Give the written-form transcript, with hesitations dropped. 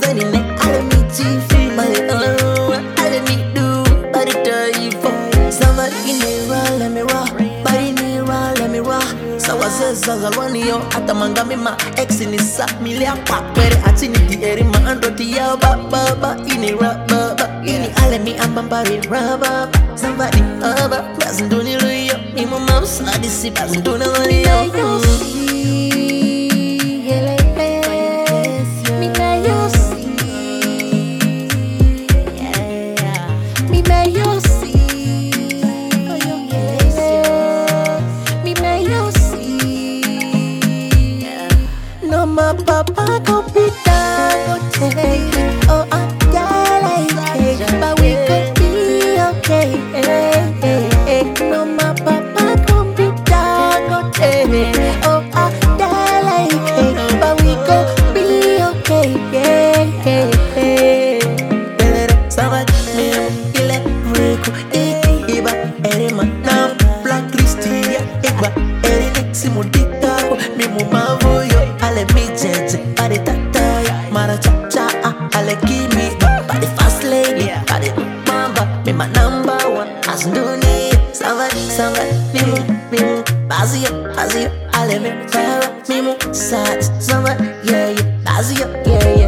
When in it, I let me chief. But I let me do. But it for somebody in the roll, let me rock. Body in the roll, let me rock. So I says, Zazalwanio, Atamanga, my ex in his sack, Milia Pack, where I think the area, my under the Baba, in a rubber, in the Alemi, I'm Bambari rubber. Somebody, doesn't do it, me, my mom's not the sip, doesn't do it. No, my papa go be down, oh, I like it, but we could be okay. No, my papa go be down, oh, I like it, but we could be okay. Somebody, me, ile, rico, iba, erima, now, blacklistia, iba, eric, simudita, mi mumavo, yo. Ale mi jeje, body tata, mara cha cha, ale give me, body fast lady, body mamba, me my number one, as nduni, somebody, mimu, bazio, ale me fire, mimu, sad, somebody, yeah, bazio, yeah.